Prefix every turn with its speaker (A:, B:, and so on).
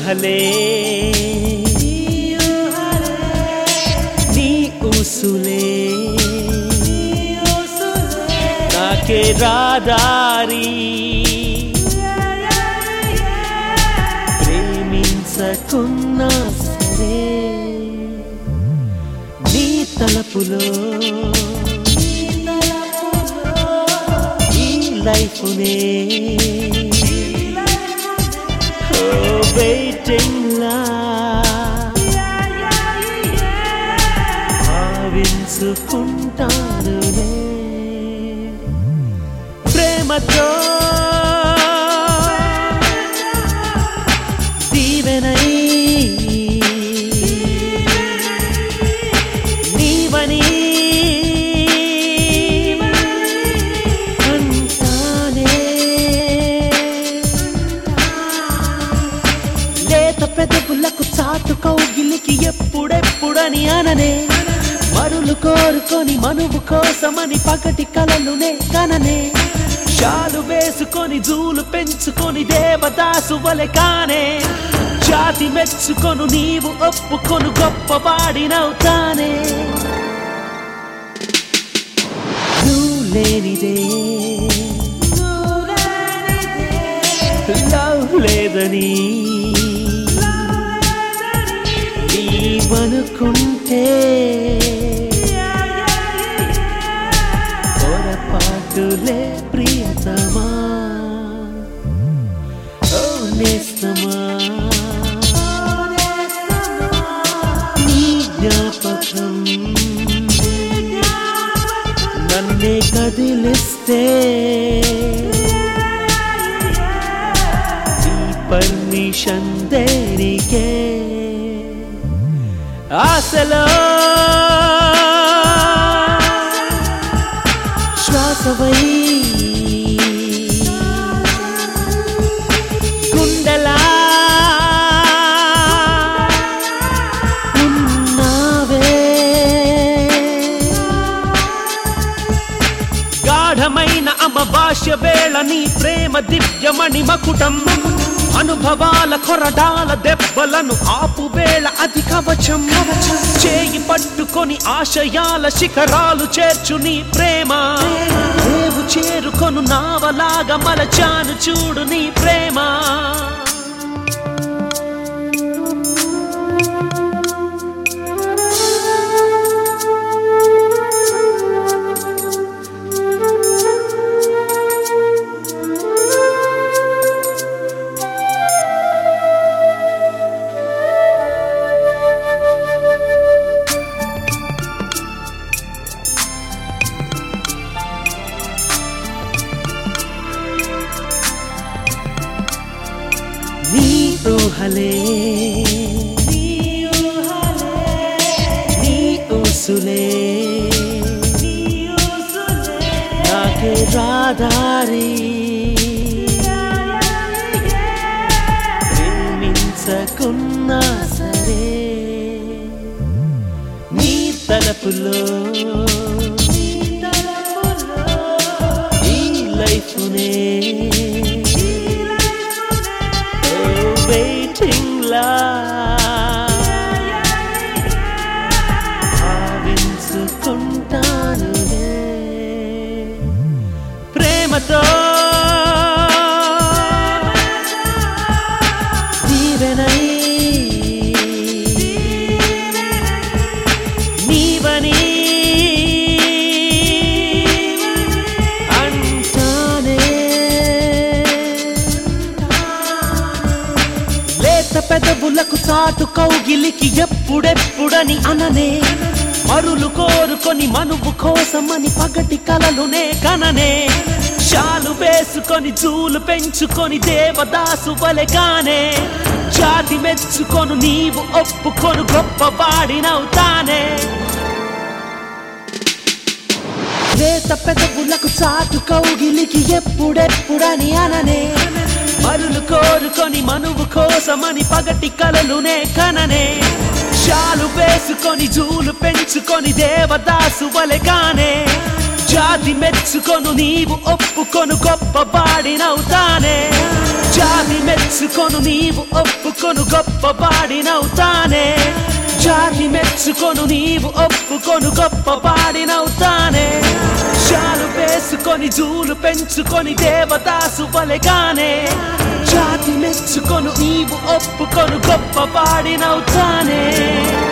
A: ఊహలే నీ ఊసులే నాకే రాదారి ప్రేమించకున్నా సరే నీ తలపులో ఈ లైఫ్నే వెయిటింగ్ లా భావించుకుంటానులే ప్రేమతో దీవెనై నీవని పెదవులకు చాటు కౌగిలికి ఎప్పుడెప్పుడని అననే మరులు కోరుకొని మనువు కోసమని పగటి కలలునే కననే షాలు వేసుకొని జూలు పెంచుకొని దేవదాసు వలె కానే జాతి మెచ్చుకొను నీవు ఒప్పుకొను గొప్పవాడినవుతానే నువ్వు లేనిదే లవ్ లేదని నీవనుకుంటే పొరపాటులే ప్రియతమా ఓ నేస్తమా నీ జ్ఞాపకం నన్నే కదిలిస్తే నీ పర్మిషన్ దేనికే ఆశలో శ్వాసవై గుండెలా ఉన్నావే గాఢమైన అమభాష్య వేళ నీ ప్రేమ దివ్యమణి మకుటం అనుభవాల కొరడాల దెబ్బలను ఆపువేళ అది కవచం చేయి పట్టుకొని ఆశయాల శిఖరాలు చేర్చు నీ ప్రేమ దేవు చేరుకొను నావలాగా మలచాను చూడు నీ ప్రేమ నీ ఊహలే నీ ఊసులే నాకే రాదారి ప్రేమించకున్నా సరే నీ తలపులో ఈ లైఫ్నే waiting la భావించుకుంటానులే ప్రేమతో దీవెనై నీవని పెదవులకు చాటు కౌగిలికి ఎప్పుడెప్పుడని అననే మరులు కోరుకొని మనువు కోసమని పగటి కలలునే కననే షాలు వేసుకొని జూలు పెంచుకొని దేవదాసు వలె కానే జాతి మెచ్చుకొను నీవు ఒప్పుకొను గొప్పవాడినవుతానే లేత పెదవులకు చాటు కౌగిలికి ఎప్పుడెప్పుడని అననే మరులు కోరుకొని మనువు కోసమని పగటి కలలునే కననే షాలు వేసుకొని జూలు పెంచుకొని దేవదాసు వలె కానే జాతి మెచ్చుకొను నీవు ఒప్పుకొను గొప్పవాడినవుతానే జాతి మెచ్చు మెచ్చుకొను నీవు ఒప్పుకొను గొప్పవాడినవుతానే జాతి మెచ్చుకొను నీవు ఒప్పుకొను గొప్పవాడినవుతానే చాలు వేసుకొని జూలు పెంచుకొని దేవదాసు వలెగానే జాతి మెచ్చుకొను నీవు ఒప్పుకొను గొప్పవాడినవుతానే